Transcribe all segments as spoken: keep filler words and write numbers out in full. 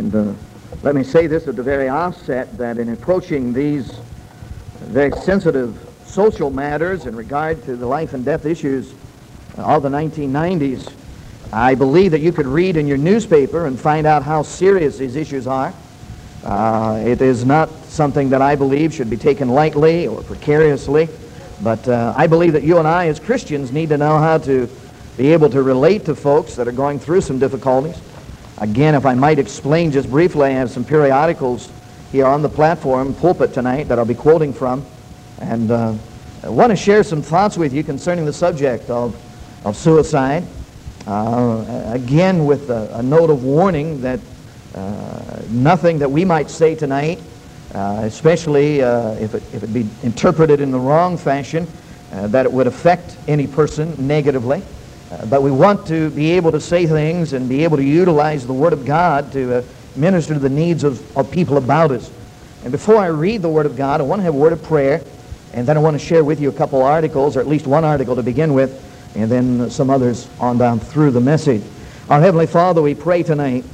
And uh, let me say this at the very outset, that in approaching these very sensitive social matters in regard to the life and death issues of the nineteen nineties, I believe that you could read in your newspaper and find out how serious these issues are. Uh, it is not something that I believe should be taken lightly or precariously, but uh, I believe that you and I as Christians need to know how to be able to relate to folks that are going through some difficulties. Again, if I might explain just briefly, I have some periodicals here on the platform, pulpit tonight, that I'll be quoting from, and uh, I want to share some thoughts with you concerning the subject of, of suicide. Uh, again, with a, a note of warning that uh, nothing that we might say tonight, uh, especially uh, if, it, if it be interpreted in the wrong fashion, uh, that it would affect any person negatively. Uh, but we want to be able to say things and be able to utilize the Word of God to uh, minister to the needs of, of people about us. And before I read the Word of God, I want to have a word of prayer, and then I want to share with you a couple articles, or at least one article to begin with, and then some others on down through the message. Our Heavenly Father, we pray tonight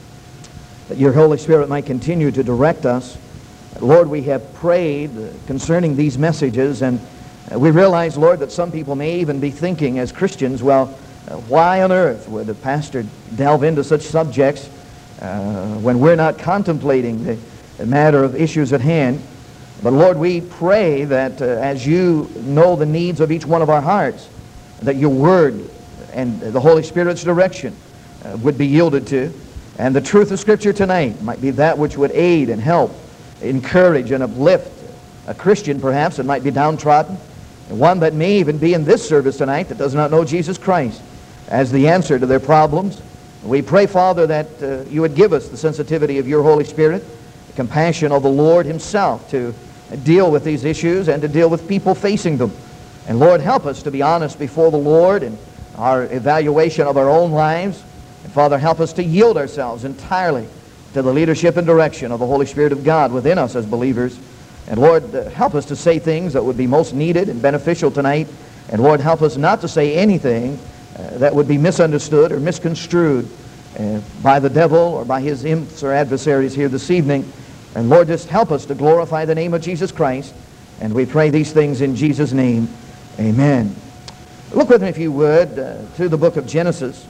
that your Holy Spirit might continue to direct us. Lord, we have prayed concerning these messages, and we realize, Lord, that some people may even be thinking as Christians, well, why on earth would a pastor delve into such subjects uh, when we're not contemplating the, the matter of issues at hand? But Lord, we pray that uh, as you know the needs of each one of our hearts, that your Word and the Holy Spirit's direction uh, would be yielded to, and the truth of Scripture tonight might be that which would aid and help, encourage and uplift a Christian perhaps that might be downtrodden, and one that may even be in this service tonight that does not know Jesus Christ as the answer to their problems. We pray, Father, that uh, you would give us the sensitivity of your Holy Spirit, the compassion of the Lord himself to deal with these issues and to deal with people facing them. And Lord, help us to be honest before the Lord in our evaluation of our own lives. And Father, help us to yield ourselves entirely to the leadership and direction of the Holy Spirit of God within us as believers. And Lord, uh, help us to say things that would be most needed and beneficial tonight. And Lord, help us not to say anything uh, that would be misunderstood or misconstrued uh, by the devil or by his imps or adversaries here this evening. And Lord, just help us to glorify the name of Jesus Christ. And we pray these things in Jesus' name. Amen. Look with me, if you would, uh, to the book of Genesis,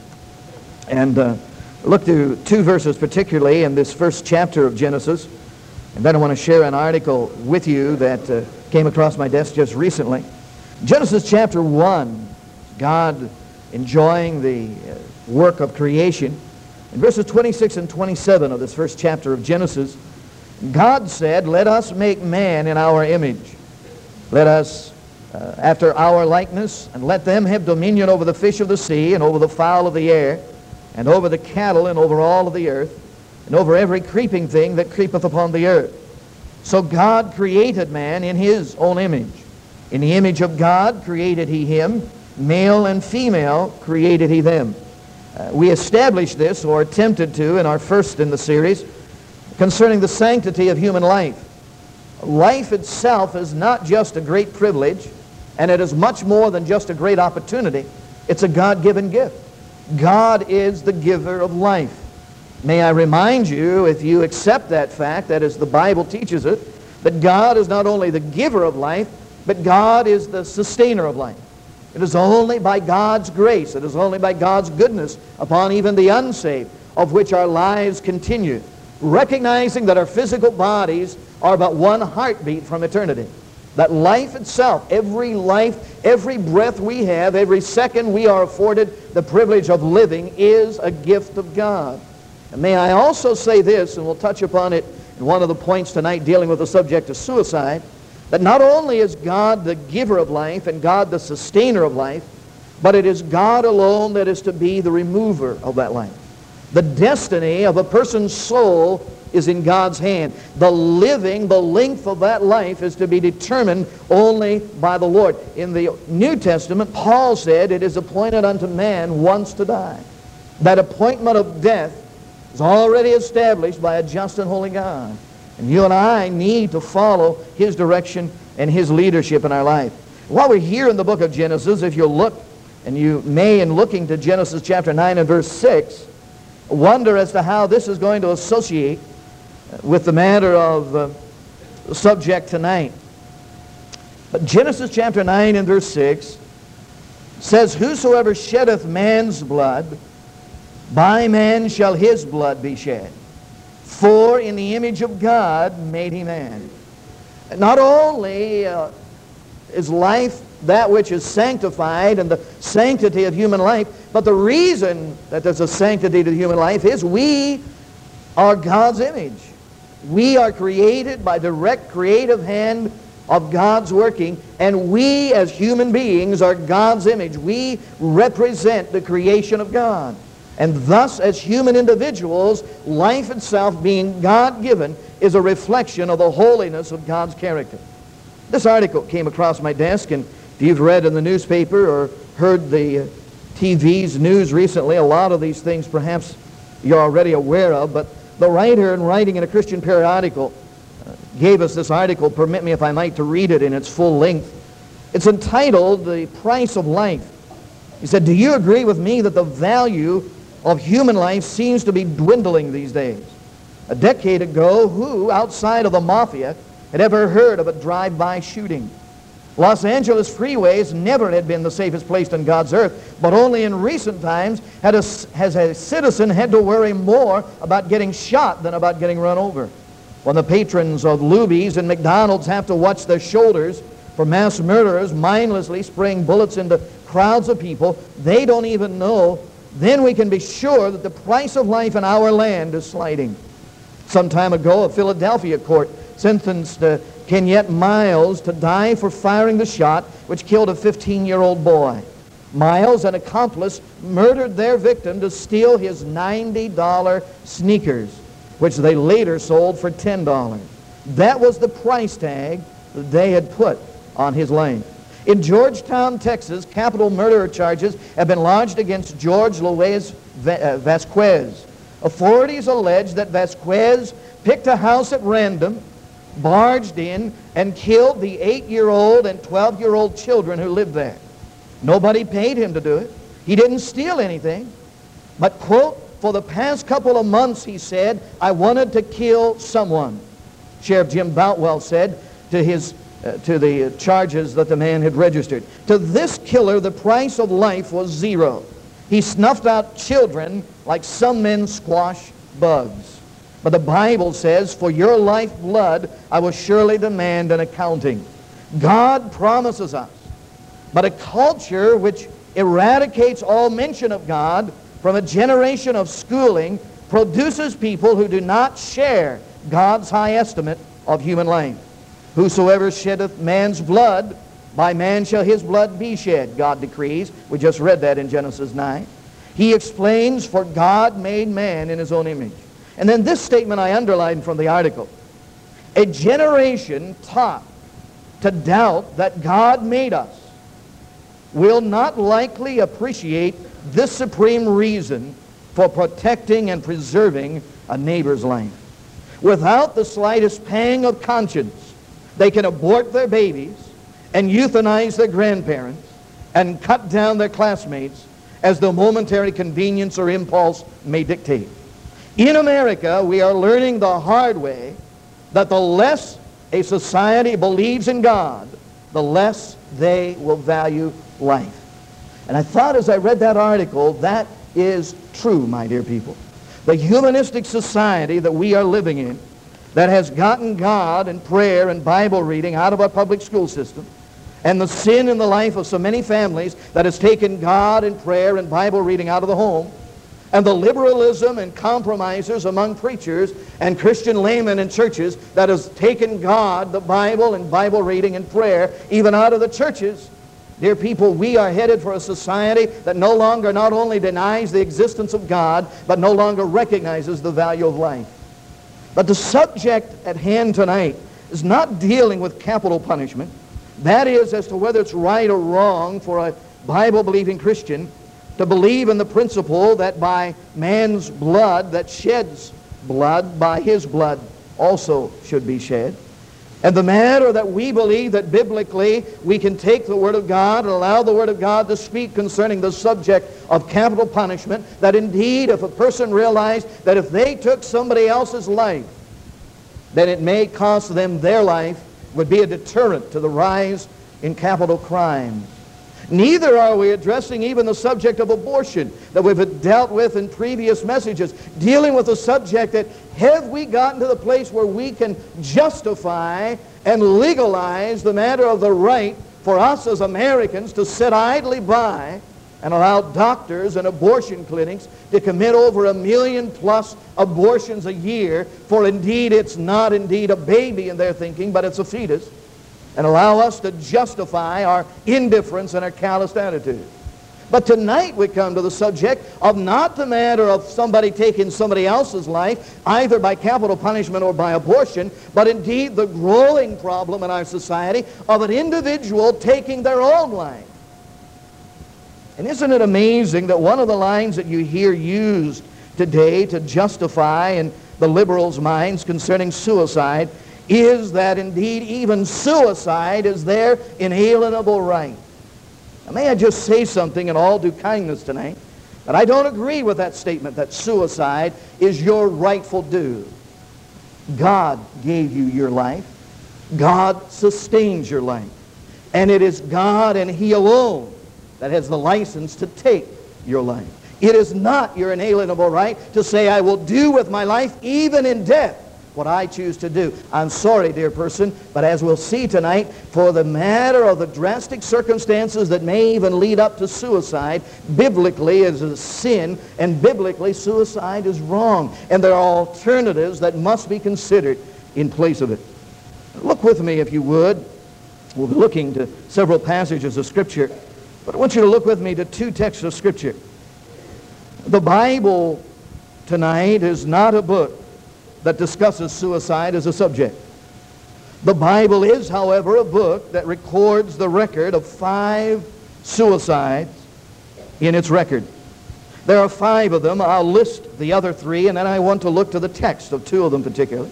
and uh, look to two verses particularly in this first chapter of Genesis. And then I want to share an article with you that uh, came across my desk just recently. Genesis chapter one, God enjoying the uh, work of creation. In verses twenty-six and twenty-seven of this first chapter of Genesis, God said, "Let us make man in our image. Let us Uh, after our likeness, and let them have dominion over the fish of the sea, and over the fowl of the air, and over the cattle, and over all of the earth, and over every creeping thing that creepeth upon the earth." So God created man in his own image. In the image of God created he him, male and female created he them. Uh, we established this, or attempted to, in our first in the series, concerning the sanctity of human life. Life itself is not just a great privilege, and it is much more than just a great opportunity. It's a God-given gift. God is the giver of life. May I remind you, if you accept that fact, that as the Bible teaches it, that God is not only the giver of life, but God is the sustainer of life. It is only by God's grace, it is only by God's goodness upon even the unsaved, of which our lives continue, recognizing that our physical bodies are but one heartbeat from eternity. That life itself, every life, every breath we have, every second we are afforded the privilege of living, is a gift of God. And may I also say this, and we'll touch upon it in one of the points tonight dealing with the subject of suicide, that not only is God the giver of life and God the sustainer of life, but it is God alone that is to be the remover of that life. The destiny of a person's soul is in God's hand. The living, the length of that life is to be determined only by the Lord. In the New Testament, Paul said, "It is appointed unto man once to die." That appointment of death is already established by a just and holy God. And you and I need to follow his direction and his leadership in our life. While we're here in the book of Genesis, if you look, and you may in looking to Genesis chapter nine and verse six, wonder as to how this is going to associate with the matter of uh, the subject tonight. But Genesis chapter nine and verse six says, "Whosoever sheddeth man's blood, by man shall his blood be shed. For in the image of God made he man." Not only uh, is life that which is sanctified and the sanctity of human life, but the reason that there's a sanctity to human life is we are God's image. We are created by direct creative hand of God's working, and we as human beings are God's image. We represent the creation of God. And thus, as human individuals, life itself, being God-given, is a reflection of the holiness of God's character. This article came across my desk, and if you've read in the newspaper or heard the T V's news recently, a lot of these things perhaps you're already aware of, but the writer, in writing in a Christian periodical, uh, gave us this article. Permit me, if I might, to read it in its full length. It's entitled, "The Price of Life." He said, "Do you agree with me that the value of human life seems to be dwindling these days? A decade ago, who, outside of the mafia, had ever heard of a drive-by shooting? Los Angeles freeways never had been the safest place on God's earth, but only in recent times had a, has a citizen had to worry more about getting shot than about getting run over. When the patrons of Luby's and McDonald's have to watch their shoulders for mass murderers mindlessly spraying bullets into crowds of people they don't even know, then we can be sure that the price of life in our land is sliding." Some time ago, a Philadelphia court sentenced uh, Kenyette Miles to die for firing the shot which killed a fifteen-year-old boy. Miles, an accomplice, murdered their victim to steal his ninety dollar sneakers, which they later sold for ten dollars. That was the price tag that they had put on his life. In Georgetown, Texas, capital murder charges have been lodged against George Luis Vasquez. Authorities allege that Vasquez picked a house at random, barged in, and killed the eight-year-old and twelve-year-old children who lived there. Nobody paid him to do it. He didn't steal anything. But, quote, "For the past couple of months," he said, "I wanted to kill someone." Sheriff Jim Boutwell said to his Uh, to the charges that the man had registered. To this killer, the price of life was zero. He snuffed out children like some men squash bugs. But the Bible says, "For your lifeblood I will surely demand an accounting." God promises us. But a culture which eradicates all mention of God from a generation of schooling produces people who do not share God's high estimate of human life. "Whosoever sheddeth man's blood, by man shall his blood be shed," God decrees. We just read that in Genesis nine. He explains, "For God made man in his own image." And then this statement I underlined from the article. A generation taught to doubt that God made us will not likely appreciate this supreme reason for protecting and preserving a neighbor's life. Without the slightest pang of conscience, they can abort their babies and euthanize their grandparents and cut down their classmates as the momentary convenience or impulse may dictate. In America, we are learning the hard way that the less a society believes in God, the less they will value life. And I thought as I read that article, that is true, my dear people. The humanistic society that we are living in, that has gotten God and prayer and Bible reading out of our public school system, and the sin in the life of so many families that has taken God and prayer and Bible reading out of the home, and the liberalism and compromisers among preachers and Christian laymen in churches that has taken God, the Bible, and Bible reading and prayer even out of the churches. Dear people, we are headed for a society that no longer not only denies the existence of God, but no longer recognizes the value of life. But the subject at hand tonight is not dealing with capital punishment. That is, as to whether it's right or wrong for a Bible-believing Christian to believe in the principle that by man's blood that sheds blood, by his blood also should be shed. And the matter that we believe that biblically we can take the Word of God and allow the Word of God to speak concerning the subject of capital punishment, that indeed if a person realized that if they took somebody else's life, then it may cost them their life, would be a deterrent to the rise in capital crime. Neither are we addressing even the subject of abortion that we've dealt with in previous messages, dealing with the subject that have we gotten to the place where we can justify and legalize the matter of the right for us as Americans to sit idly by and allow doctors and abortion clinics to commit over a million plus abortions a year, for indeed it's not indeed a baby in their thinking, but it's a fetus, and allow us to justify our indifference and our calloused attitude. But tonight we come to the subject of not the matter of somebody taking somebody else's life, either by capital punishment or by abortion, but indeed the growing problem in our society of an individual taking their own life. And isn't it amazing that one of the lines that you hear used today to justify in the liberals' minds concerning suicide is that indeed even suicide is their inalienable right. Now, may I just say something in all due kindness tonight, that I don't agree with that statement that suicide is your rightful due. God gave you your life. God sustains your life. And it is God and He alone that has the license to take your life. It is not your inalienable right to say, I will do with my life, even in death, what I choose to do. I'm sorry, dear person, but as we'll see tonight, for the matter of the drastic circumstances that may even lead up to suicide, biblically it is a sin, and biblically suicide is wrong. And there are alternatives that must be considered in place of it. Look with me, if you would. We'll be looking to several passages of Scripture, but I want you to look with me to two texts of Scripture. The Bible tonight is not a book that discusses suicide as a subject. The Bible is, however, a book that records the record of five suicides in its record. There are five of them. I'll list the other three, and then I want to look to the text of two of them particularly.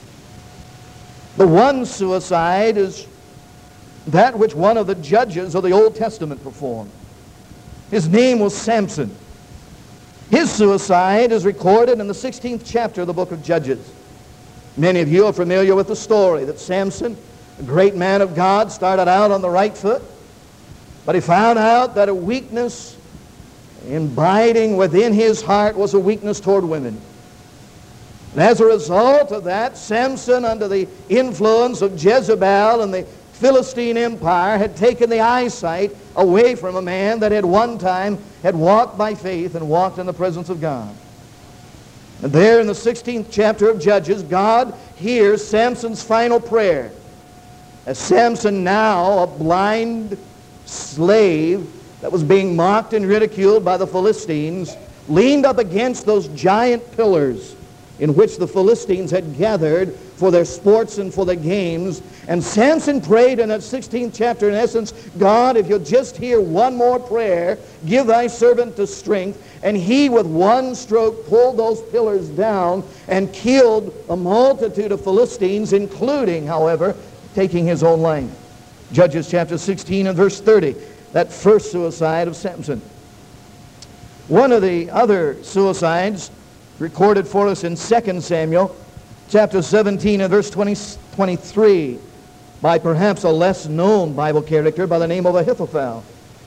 The one suicide is that which one of the judges of the Old Testament performed. His name was Samson. His suicide is recorded in the sixteenth chapter of the book of Judges. Many of you are familiar with the story that Samson, a great man of God, started out on the right foot, but he found out that a weakness abiding within his heart was a weakness toward women. And as a result of that, Samson, under the influence of Jezebel and the Philistine Empire, had taken the eyesight away from a man that at one time had walked by faith and walked in the presence of God. And there in the sixteenth chapter of Judges, God hears Samson's final prayer. As Samson, now a blind slave that was being mocked and ridiculed by the Philistines, leaned up against those giant pillars in which the Philistines had gathered for their sports and for their games. And Samson prayed in that sixteenth chapter, in essence, God, if you'll just hear one more prayer, give thy servant the strength. And he, with one stroke, pulled those pillars down and killed a multitude of Philistines, including, however, taking his own life. Judges chapter sixteen and verse thirty, that first suicide of Samson. One of the other suicides recorded for us in Second Samuel chapter seventeen and verse twenty, twenty-three by perhaps a less known Bible character by the name of Ahithophel.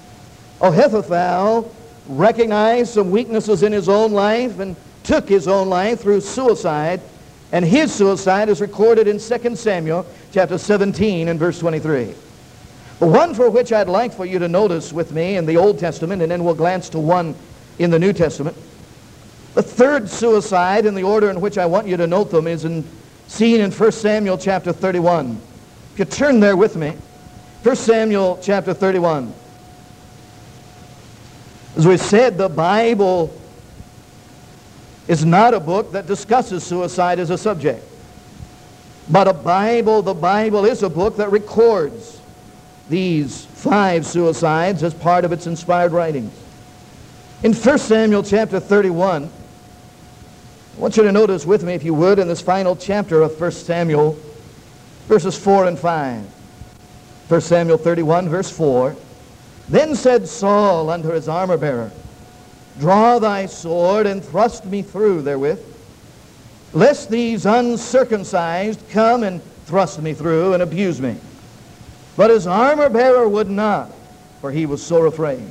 Ahithophel recognized some weaknesses in his own life and took his own life through suicide, and his suicide is recorded in Second Samuel chapter seventeen and verse twenty-three. The one for which I'd like for you to notice with me in the Old Testament, and then we'll glance to one in the New Testament. The third suicide in the order in which I want you to note them is in, seen in First Samuel chapter thirty-one. If you turn there with me, First Samuel chapter thirty-one. As we said, the Bible is not a book that discusses suicide as a subject. But a Bible, the Bible is a book that records these five suicides as part of its inspired writings. In First Samuel chapter thirty-one, I want you to notice with me, if you would, in this final chapter of First Samuel, Verses four and five. First Samuel thirty-one, verse four. Then said Saul unto his armor-bearer, Draw thy sword, and thrust me through therewith, lest these uncircumcised come and thrust me through and abuse me. But his armor-bearer would not, for he was sore afraid.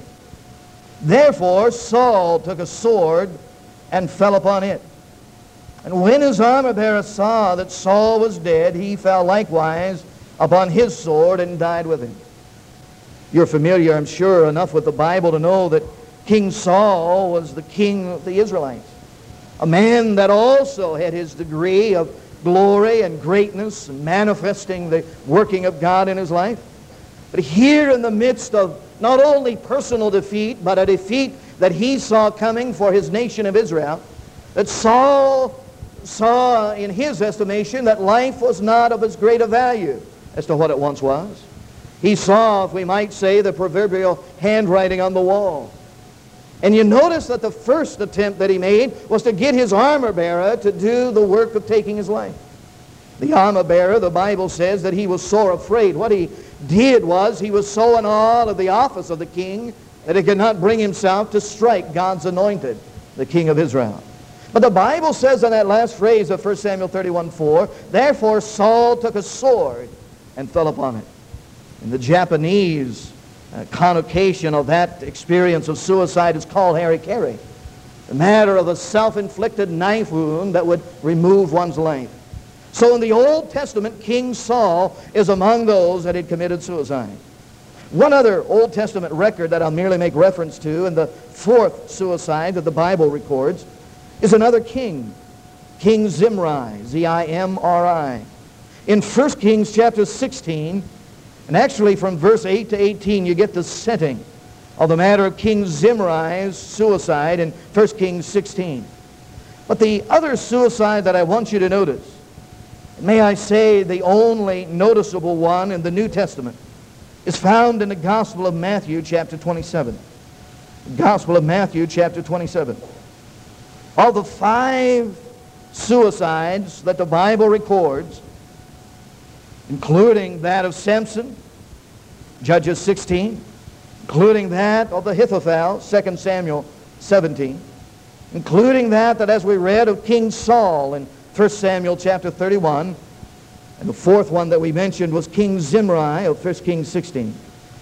Therefore Saul took a sword and fell upon it. And when his armor-bearer saw that Saul was dead, he fell likewise upon his sword and died with him. You're familiar, I'm sure, enough with the Bible to know that King Saul was the king of the Israelites, a man that also had his degree of glory and greatness and manifesting the working of God in his life. But here in the midst of not only personal defeat, but a defeat that he saw coming for his nation of Israel, that Saul saw in his estimation that life was not of as great a value as to what it once was. He saw, if we might say, the proverbial handwriting on the wall. And you notice that the first attempt that he made was to get his armor-bearer to do the work of taking his life. The armor-bearer, the Bible says that he was sore afraid. What he did was he was so in awe of the office of the king that he could not bring himself to strike God's anointed, the king of Israel. But the Bible says in that last phrase of First Samuel thirty-one four, Therefore Saul took a sword and fell upon it. In the Japanese uh, connotation of that experience of suicide is called harikiri, the matter of a self-inflicted knife wound that would remove one's life. So in the Old Testament, King Saul is among those that had committed suicide. One other Old Testament record that I'll merely make reference to, and the fourth suicide that the Bible records, is another king, King Zimri, Z I M R I. In First Kings chapter sixteen, and actually from verse eight to eighteen, you get the setting of the matter of King Zimri's suicide in First Kings sixteen. But the other suicide that I want you to notice, may I say the only noticeable one in the New Testament, is found in the Gospel of Matthew chapter twenty-seven. The Gospel of Matthew chapter twenty-seven. Of the five suicides that the Bible records, including that of Samson, Judges sixteen, including that of the Ahithophel, Second Samuel seventeen, including that that as we read of King Saul in First Samuel chapter thirty-one, and the fourth one that we mentioned was King Zimri of First Kings sixteen.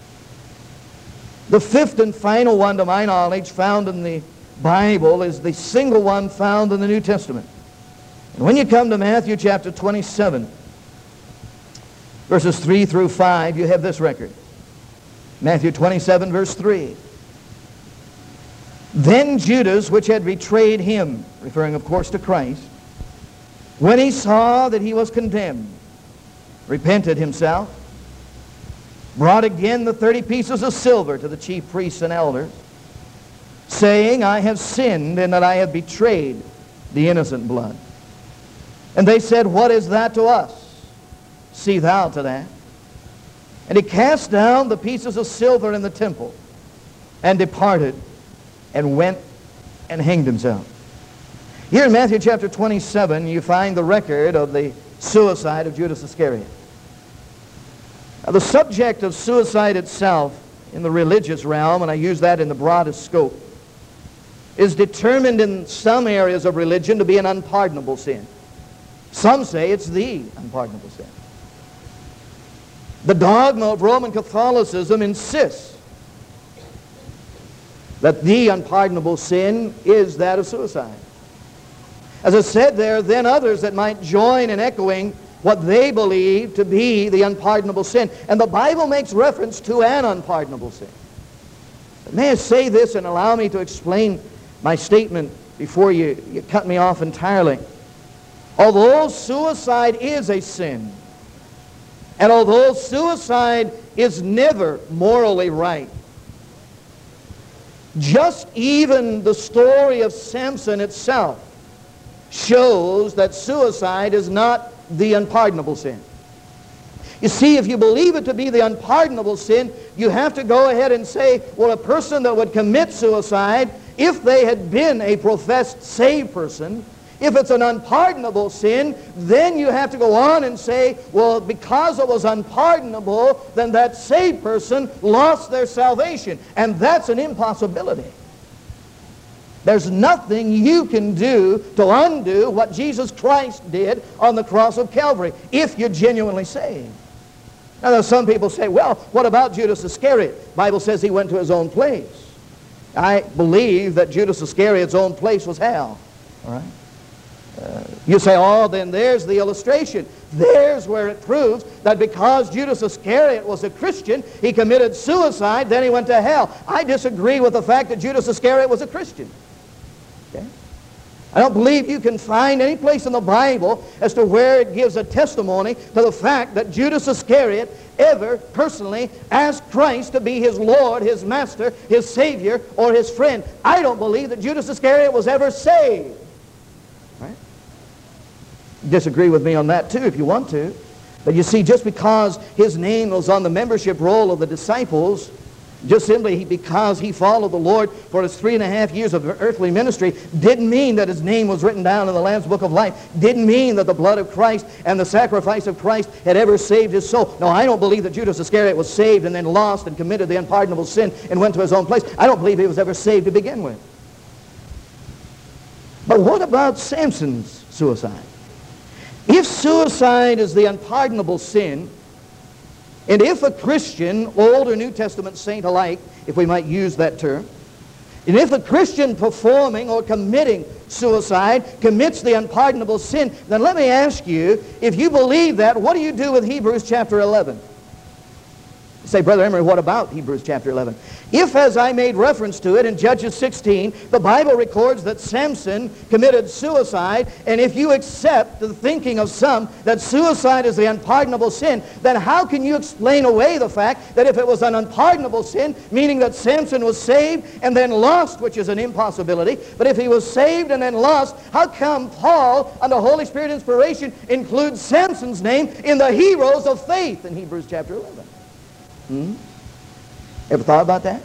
The fifth and final one, to my knowledge, found in the Bible is the single one found in the New Testament. And when you come to Matthew chapter twenty-seven, verses three through five, you have this record. Matthew twenty-seven, verse three. Then Judas, which had betrayed him, referring of course to Christ, when he saw that he was condemned, repented himself, brought again the thirty pieces of silver to the chief priests and elders, saying, I have sinned in that I have betrayed the innocent blood. And they said, What is that to us? See thou to that. And he cast down the pieces of silver in the temple, and departed, and went and hanged himself. Here in Matthew chapter twenty-seven, you find the record of the suicide of Judas Iscariot. Now, the subject of suicide itself in the religious realm, and I use that in the broadest scope, is determined in some areas of religion to be an unpardonable sin. Some say it's the unpardonable sin. The dogma of Roman Catholicism insists that the unpardonable sin is that of suicide. As I said, there are then others that might join in echoing what they believe to be the unpardonable sin. And the Bible makes reference to an unpardonable sin. But may I say this and allow me to explain my statement before you, you cut me off entirely. Although suicide is a sin, and although suicide is never morally right, just even the story of Samson itself shows that suicide is not the unpardonable sin. You see, if you believe it to be the unpardonable sin, you have to go ahead and say, well, a person that would commit suicide, if they had been a professed saved person, If it's an unpardonable sin, then you have to go on and say, well, because it was unpardonable, then that saved person lost their salvation. And that's an impossibility. There's nothing you can do to undo what Jesus Christ did on the cross of Calvary if you're genuinely saved. Now, there's some people say, well, what about Judas Iscariot? The Bible says he went to his own place. I believe that Judas Iscariot's own place was hell. All right? Uh, you say, oh, then there's the illustration. There's where it proves that because Judas Iscariot was a Christian, he committed suicide, then he went to hell. I disagree with the fact that Judas Iscariot was a Christian. Okay? I don't believe you can find any place in the Bible as to where it gives a testimony to the fact that Judas Iscariot ever personally asked Christ to be his Lord, his Master, his Savior, or his friend. I don't believe that Judas Iscariot was ever saved. Right? Disagree with me on that too if you want to. But you see, just because his name was on the membership roll of the disciples, just simply because he followed the Lord for his three and a half years of earthly ministry, didn't mean that his name was written down in the Lamb's Book of Life. Didn't mean that the blood of Christ and the sacrifice of Christ had ever saved his soul. No, I don't believe that Judas Iscariot was saved and then lost and committed the unpardonable sin and went to his own place. I don't believe he was ever saved to begin with. But what about Samson's suicide? If suicide is the unpardonable sin, and if a Christian, Old or New Testament saint alike, if we might use that term, and if a Christian performing or committing suicide commits the unpardonable sin, then let me ask you, if you believe that, what do you do with Hebrews chapter eleven? You say, Brother Emery, what about Hebrews chapter eleven? If, as I made reference to it in Judges sixteen, the Bible records that Samson committed suicide, and if you accept the thinking of some that suicide is the unpardonable sin, then how can you explain away the fact that if it was an unpardonable sin, meaning that Samson was saved and then lost, which is an impossibility, but if he was saved and then lost, how come Paul, under Holy Spirit inspiration, includes Samson's name in the heroes of faith in Hebrews chapter eleven? Hmm? Ever thought about that?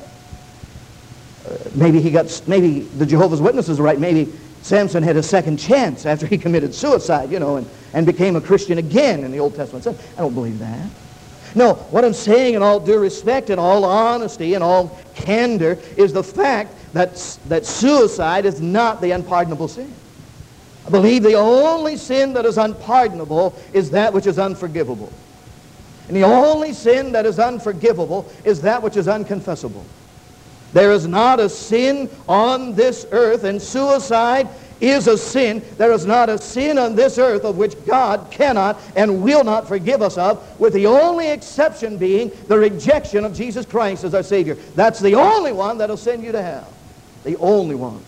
Uh, maybe he got, maybe the Jehovah's Witnesses are right. Maybe Samson had a second chance after he committed suicide, you know, and, and became a Christian again in the Old Testament. I don't believe that. No, what I'm saying in all due respect, in all honesty, in all candor, is the fact that, that suicide is not the unpardonable sin. I believe the only sin that is unpardonable is that which is unforgivable. And the only sin that is unforgivable is that which is unconfessable. There is not a sin on this earth, and suicide is a sin. There is not a sin on this earth of which God cannot and will not forgive us of, with the only exception being the rejection of Jesus Christ as our Savior. That's the only one that will send you to hell. The only one.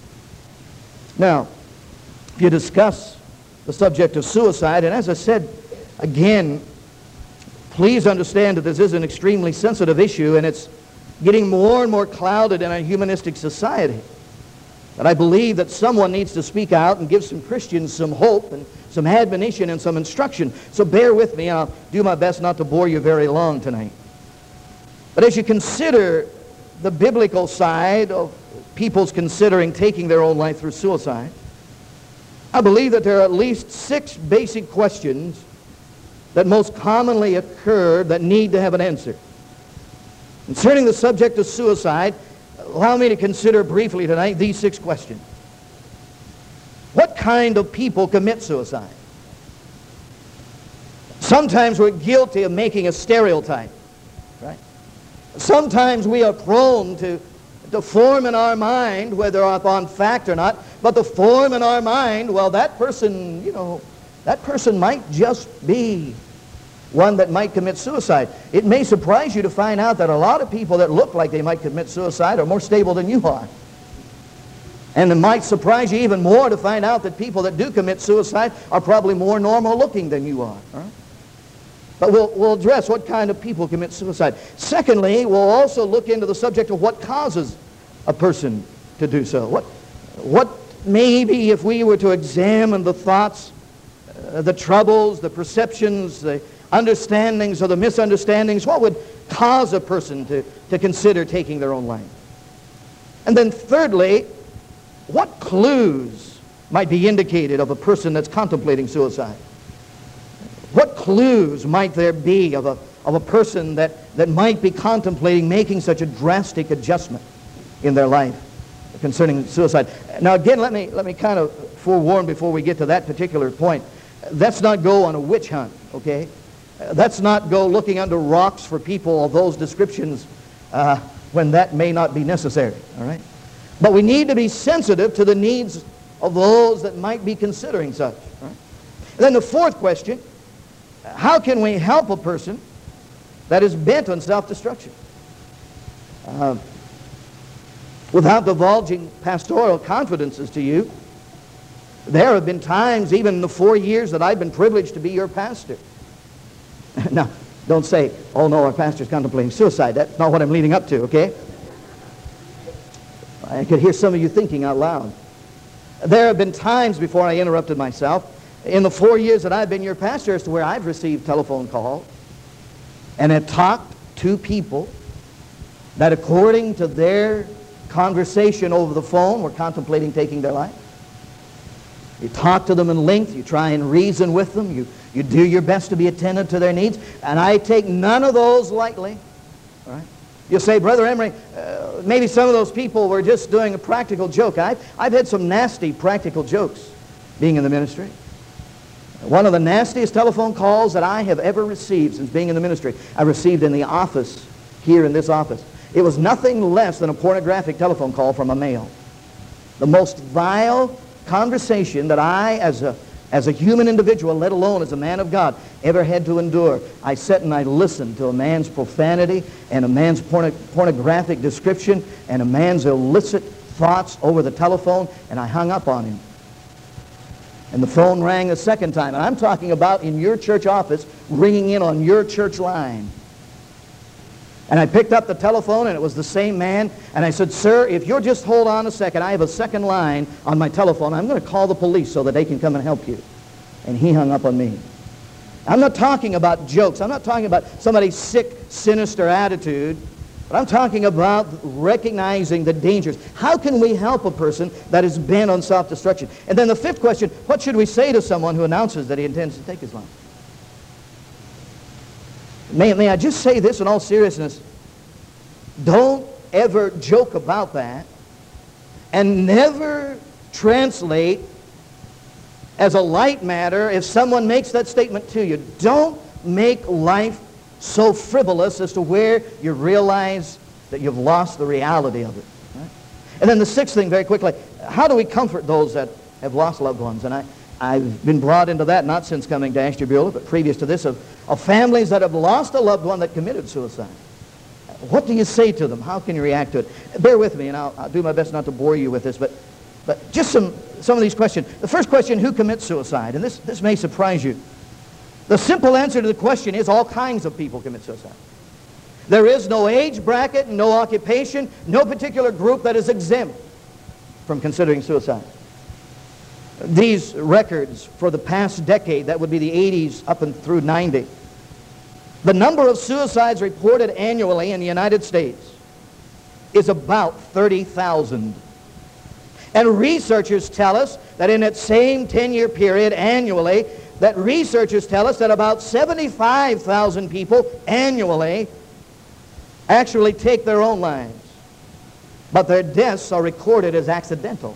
Now, if you discuss the subject of suicide, and as I said, again, please understand that this is an extremely sensitive issue, and it's getting more and more clouded in our humanistic society. But I believe that someone needs to speak out and give some Christians some hope and some admonition and some instruction. So bear with me, and I'll do my best not to bore you very long tonight. But as you consider the biblical side of people's considering taking their own life through suicide, I believe that there are at least six basic questions that most commonly occur that need to have an answer. Concerning the subject of suicide, allow me to consider briefly tonight these six questions. What kind of people commit suicide? Sometimes we're guilty of making a stereotype, right? Sometimes we are prone to, to form in our mind, whether upon fact or not, but to form in our mind, well, that person, you know, that person might just be one that might commit suicide. It may surprise you to find out that a lot of people that look like they might commit suicide are more stable than you are. And it might surprise you even more to find out that people that do commit suicide are probably more normal looking than you are. Right? But we'll, we'll address what kind of people commit suicide. Secondly, we'll also look into the subject of what causes a person to do so. What, what maybe if we were to examine the thoughts, uh, the troubles, the perceptions, the understandings or the misunderstandings, what would cause a person to, to consider taking their own life? And then thirdly, what clues might be indicated of a person that's contemplating suicide? What clues might there be of a, of a person that, that might be contemplating making such a drastic adjustment in their life concerning suicide? Now again, let me, let me kind of forewarn before we get to that particular point. Let's not go on a witch hunt, okay? Let's not go looking under rocks for people of those descriptions uh, when that may not be necessary, all right? But we need to be sensitive to the needs of those that might be considering such. Right? And then the fourth question, how can we help a person that is bent on self-destruction? Uh, without divulging pastoral confidences to you, there have been times, even in the four years that I've been privileged to be your pastor. Now, don't say, oh no, our pastor's contemplating suicide. That's not what I'm leading up to, okay? I could hear some of you thinking out loud. There have been times before I interrupted myself in the four years that I've been your pastor as to where I've received telephone calls and have talked to people that according to their conversation over the phone were contemplating taking their life. You talk to them in length, you try and reason with them, you, you do your best to be attentive to their needs, and I take none of those lightly. All right? You'll say, Brother Emery, uh, maybe some of those people were just doing a practical joke. I've, I've had some nasty practical jokes being in the ministry. One of the nastiest telephone calls that I have ever received since being in the ministry, I received in the office, here in this office. It was nothing less than a pornographic telephone call from a male. The most vile conversation that I, as a as a human individual, let alone as a man of God, ever had to endure. I sat and I listened to a man's profanity and a man's porno pornographic description and a man's illicit thoughts over the telephone, and I hung up on him. And the phone rang a second time, and I'm talking about in your church office, ringing in on your church line. And I picked up the telephone, and it was the same man, and I said, sir, if you'll just hold on a second, I have a second line on my telephone. I'm going to call the police so that they can come and help you. And he hung up on me. I'm not talking about jokes. I'm not talking about somebody's sick, sinister attitude, but I'm talking about recognizing the dangers. How can we help a person that is bent on self-destruction? And then the fifth question, what should we say to someone who announces that he intends to take his life? May, may I just say this in all seriousness? Don't ever joke about that, and never translate as a light matter if someone makes that statement to you. Don't make life so frivolous as to where you realize that you've lost the reality of it. Right? And then the sixth thing, very quickly, how do we comfort those that have lost loved ones? And I, I've been brought into that, not since coming to Ashtabula, but previous to this, of, of families that have lost a loved one that committed suicide. What do you say to them? How can you react to it? Bear with me, and I'll, I'll do my best not to bore you with this, but, but just some, some of these questions. The first question, who commits suicide? And this, this may surprise you. The simple answer to the question is all kinds of people commit suicide. There is no age bracket, no occupation, no particular group that is exempt from considering suicide. These records for the past decade, that would be the eighties up and through ninety, the number of suicides reported annually in the United States is about thirty thousand. And researchers tell us that in that same ten-year period annually, that researchers tell us that about seventy-five thousand people annually actually take their own lives. But their deaths are recorded as accidental.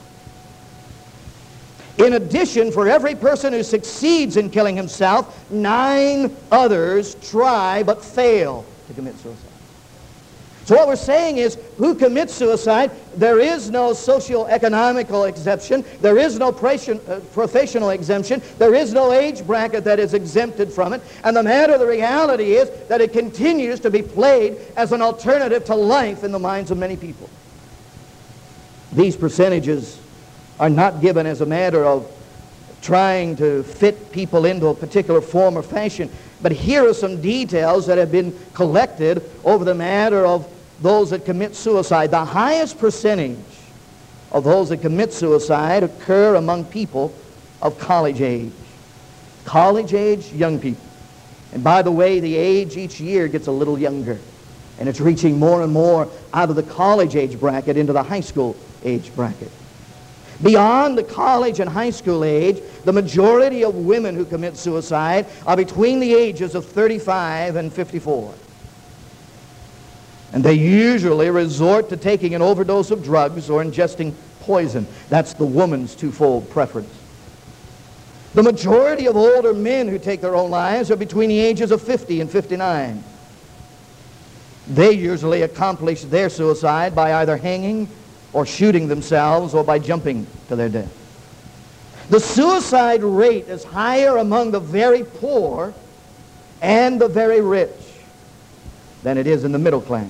In addition, for every person who succeeds in killing himself, nine others try but fail to commit suicide. So what we're saying is, who commits suicide, there is no socio-economical exception, there is no professional exemption, there is no age bracket that is exempted from it, and the matter of the reality is that it continues to be played as an alternative to life in the minds of many people. These percentages are not given as a matter of trying to fit people into a particular form or fashion, but here are some details that have been collected over the matter of those that commit suicide. The highest percentage of those that commit suicide occur among people of college age. College age, young people. And by the way, the age each year gets a little younger, and it's reaching more and more out of the college age bracket into the high school age bracket. Beyond the college and high school age, the majority of women who commit suicide are between the ages of thirty-five and fifty-four. And they usually resort to taking an overdose of drugs or ingesting poison. That's the woman's twofold preference. The majority of older men who take their own lives are between the ages of fifty and fifty-nine. They usually accomplish their suicide by either hanging or shooting themselves or by jumping to their death. The suicide rate is higher among the very poor and the very rich than it is in the middle class.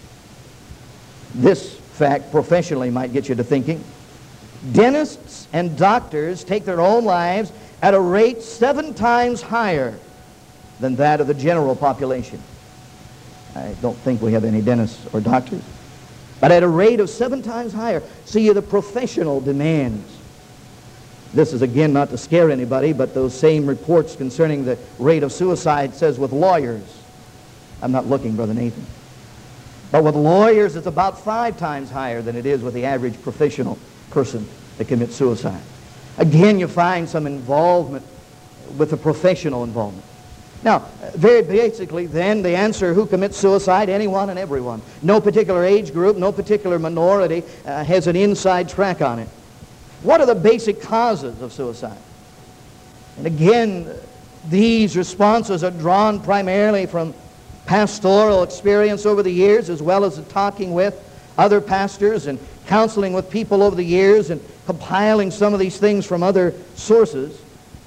This fact professionally might get you to thinking. Dentists and doctors take their own lives at a rate seven times higher than that of the general population. I don't think we have any dentists or doctors, but at a rate of seven times higher. See, the professional demands. This is again not to scare anybody, but those same reports concerning the rate of suicide says with lawyers. I'm not looking, Brother Nathan. But with lawyers, it's about five times higher than it is with the average professional person that commits suicide. Again, you find some involvement with the professional involvement. Now, very basically then, the answer, who commits suicide? Anyone and everyone. No particular age group, no particular minority uh, has an inside track on it. What are the basic causes of suicide? And again, these responses are drawn primarily from pastoral experience over the years, as well as the talking with other pastors and counseling with people over the years and compiling some of these things from other sources.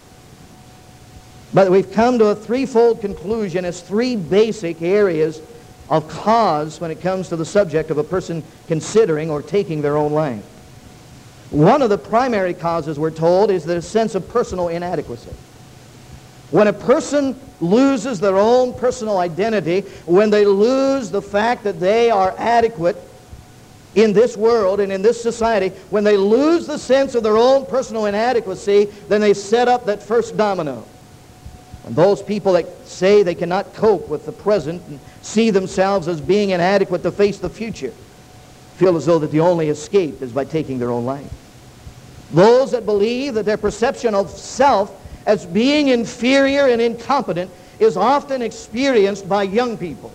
But we've come to a threefold conclusion as three basic areas of cause when it comes to the subject of a person considering or taking their own life. One of the primary causes, we're told, is the sense of personal inadequacy. When a person loses their own personal identity, when they lose the fact that they are adequate in this world and in this society, when they lose the sense of their own personal inadequacy, then they set up that first domino. And those people that say they cannot cope with the present and see themselves as being inadequate to face the future feel as though that the only escape is by taking their own life. Those that believe that their perception of self as being inferior and incompetent is often experienced by young people,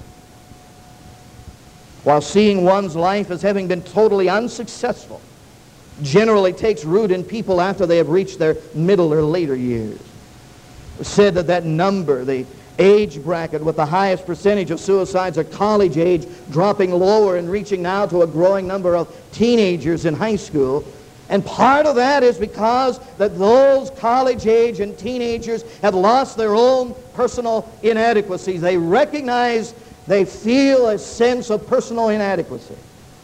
while seeing one's life as having been totally unsuccessful generally takes root in people after they have reached their middle or later years. It's said that that number, the age bracket with the highest percentage of suicides are college age, dropping lower and reaching now to a growing number of teenagers in high school. And part of that is because that those college age and teenagers have lost their own personal inadequacies. They recognize, they feel a sense of personal inadequacy.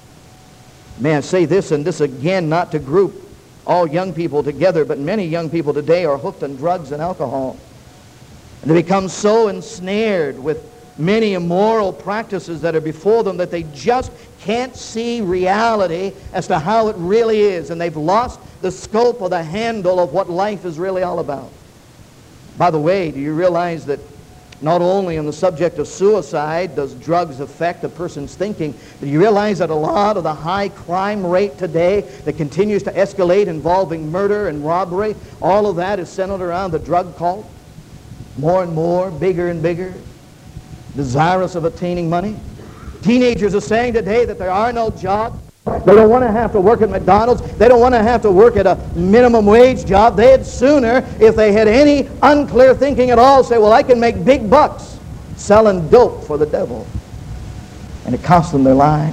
May I say this, and this again not to group all young people together, but many young people today are hooked on drugs and alcohol. And they become so ensnared with many immoral practices that are before them that they just can't see reality as to how it really is, and they've lost the scope or the handle of what life is really all about. By the way, do you realize that not only on the subject of suicide does drugs affect a person's thinking, but you realize that a lot of the high crime rate today that continues to escalate involving murder and robbery, all of that is centered around the drug cult? More and more, bigger and bigger, desirous of attaining money. Teenagers are saying today that there are no jobs. They don't want to have to work at McDonald's. They don't want to have to work at a minimum wage job. They'd sooner, if they had any unclear thinking at all, say, well, I can make big bucks selling dope for the devil. And it costs them their life.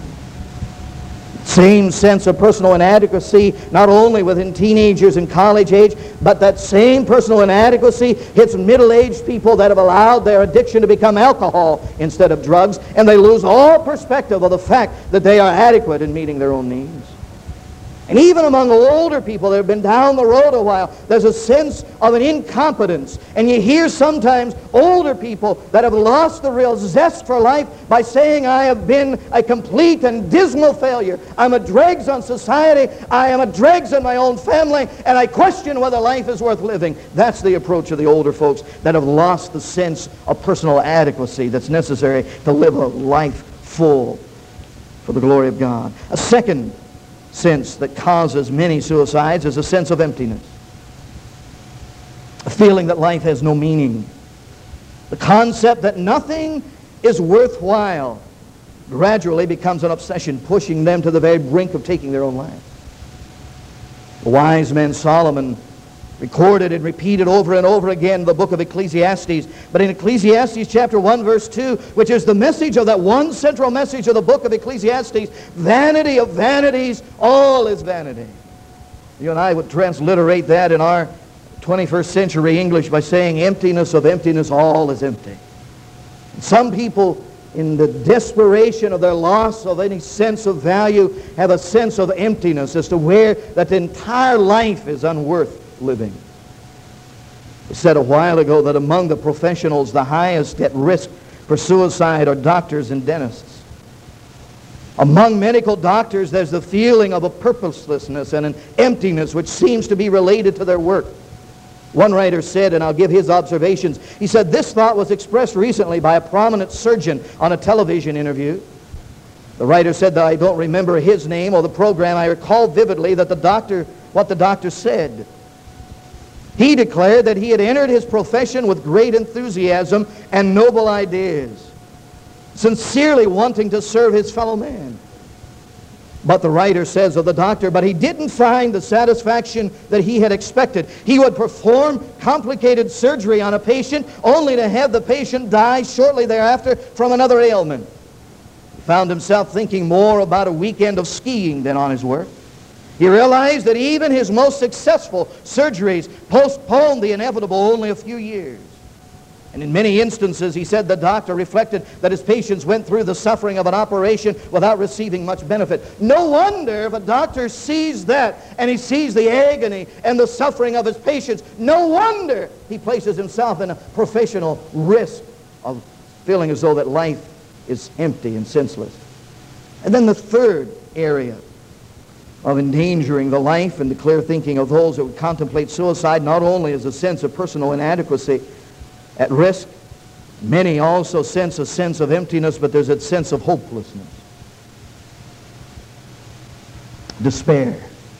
Same sense of personal inadequacy, not only within teenagers and college age, but that same personal inadequacy hits middle-aged people that have allowed their addiction to become alcohol instead of drugs, and they lose all perspective of the fact that they are adequate in meeting their own needs. And even among older people that have been down the road a while, there's a sense of an incompetence. And you hear sometimes older people that have lost the real zest for life by saying, I have been a complete and dismal failure. I'm a dregs on society. I am a dregs on my own family. And I question whether life is worth living. That's the approach of the older folks that have lost the sense of personal adequacy that's necessary to live a life full for the glory of God. A second sense that causes many suicides is a sense of emptiness. A feeling that life has no meaning. The concept that nothing is worthwhile gradually becomes an obsession, pushing them to the very brink of taking their own life. The wise man Solomon recorded and repeated over and over again the book of Ecclesiastes. But in Ecclesiastes chapter one verse two, which is the message of that one central message of the book of Ecclesiastes, vanity of vanities, all is vanity. You and I would transliterate that in our twenty-first century English by saying emptiness of emptiness, all is empty. Some people, in the desperation of their loss of any sense of value, have a sense of emptiness as to where that entire life is unworth living. I said a while ago that among the professionals, the highest at risk for suicide are doctors and dentists. Among medical doctors, there's the feeling of a purposelessness and an emptiness which seems to be related to their work. One writer said, and I'll give his observations, he said, this thought was expressed recently by a prominent surgeon on a television interview. The writer said that I don't remember his name or the program. I recall vividly that the doctor, what the doctor said. He declared that he had entered his profession with great enthusiasm and noble ideas, sincerely wanting to serve his fellow man. But the writer says of the doctor, but he didn't find the satisfaction that he had expected. He would perform complicated surgery on a patient only to have the patient die shortly thereafter from another ailment. He found himself thinking more about a weekend of skiing than on his work. He realized that even his most successful surgeries postponed the inevitable only a few years. And in many instances, he said, the doctor reflected that his patients went through the suffering of an operation without receiving much benefit. No wonder if a doctor sees that and he sees the agony and the suffering of his patients, no wonder he places himself in a professional risk of feeling as though that life is empty and senseless. And then the third area of endangering the life and the clear thinking of those that would contemplate suicide not only as a sense of personal inadequacy at risk, many also sense a sense of emptiness, but there's a sense of hopelessness, despair.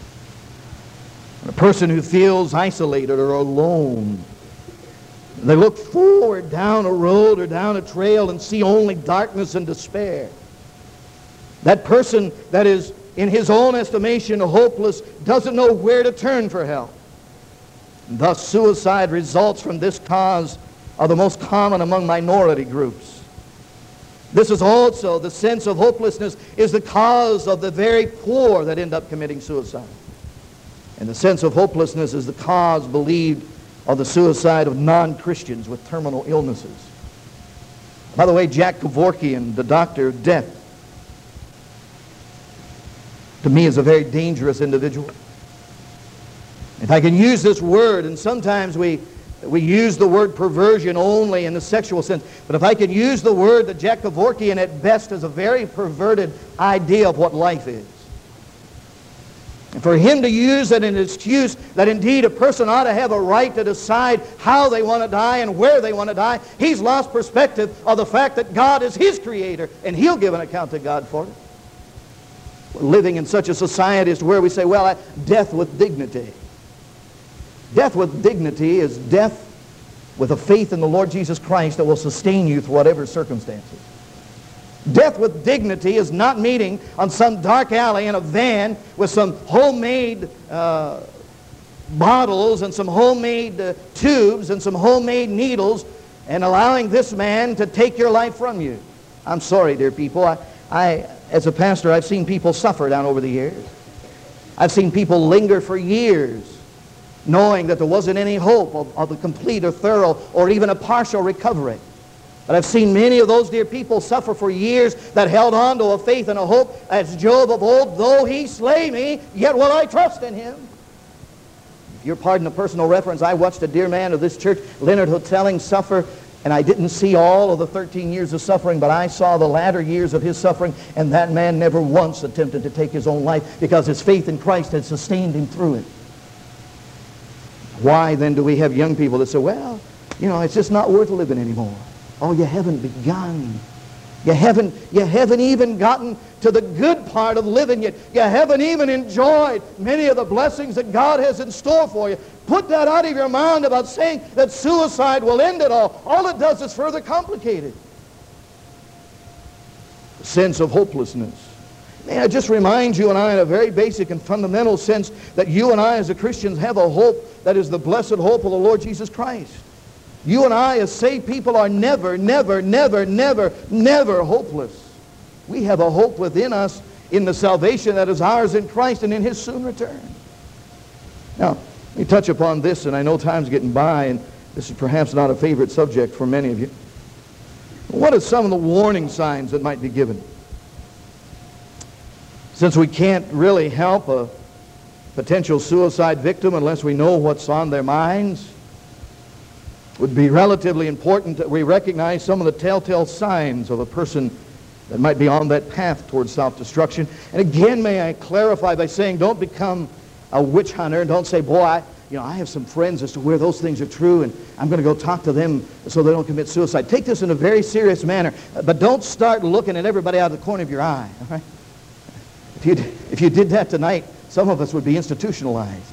A person who feels isolated or alone, they look forward down a road or down a trail and see only darkness and despair. That person that is, in his own estimation, hopeless, doesn't know where to turn for help. And thus, suicide results from this cause are the most common among minority groups. This is also, the sense of hopelessness is the cause of the very poor that end up committing suicide. And the sense of hopelessness is the cause, believed, of the suicide of non-Christians with terminal illnesses. By the way, Jack Kevorkian, the doctor of death, to me is a very dangerous individual. If I can use this word, and sometimes we We use the word perversion only in the sexual sense. But if I could use the word that Jack Kevorkian at best is a very perverted idea of what life is. And for him to use it in an excuse that indeed a person ought to have a right to decide how they want to die and where they want to die, he's lost perspective of the fact that God is his creator and he'll give an account to God for it. We're living in such a society as to where we say, well, I, death with dignity. Death with dignity is death with a faith in the Lord Jesus Christ that will sustain you through whatever circumstances. Death with dignity is not meeting on some dark alley in a van with some homemade uh, bottles and some homemade uh, tubes and some homemade needles and allowing this man to take your life from you. I'm sorry, dear people. I, I, as a pastor, I've seen people suffer down over the years. I've seen people linger for years knowing that there wasn't any hope of, of a complete or thorough or even a partial recovery. But I've seen many of those dear people suffer for years that held on to a faith and a hope as Job of old, though he slay me, yet will I trust in him. If you'll pardon a personal reference, I watched a dear man of this church, Leonard Hotelling, suffer, and I didn't see all of the thirteen years of suffering, but I saw the latter years of his suffering, and that man never once attempted to take his own life because his faith in Christ had sustained him through it. Why then do we have young people that say, well, you know, it's just not worth living anymore? Oh, you haven't begun. You haven't, you haven't even gotten to the good part of living yet. You haven't even enjoyed many of the blessings that God has in store for you. Put that out of your mind about saying that suicide will end it all. All it does is further complicate it. The sense of hopelessness. May I just remind you and I in a very basic and fundamental sense that you and I as a Christians have a hope that is the blessed hope of the Lord Jesus Christ. You and I as saved people are never, never, never, never, never hopeless. We have a hope within us in the salvation that is ours in Christ and in His soon return. Now, let me touch upon this, and I know time's getting by, and this is perhaps not a favorite subject for many of you. What are some of the warning signs that might be given? Since we can't really help a potential suicide victim unless we know what's on their minds, it would be relatively important that we recognize some of the telltale signs of a person that might be on that path towards self-destruction. And again, may I clarify by saying, don't become a witch hunter and don't say, boy, I, you know, I have some friends as to where those things are true, and I'm going to go talk to them so they don't commit suicide. Take this in a very serious manner, but don't start looking at everybody out of the corner of your eye. All right? If you, if you did that tonight, some of us would be institutionalized.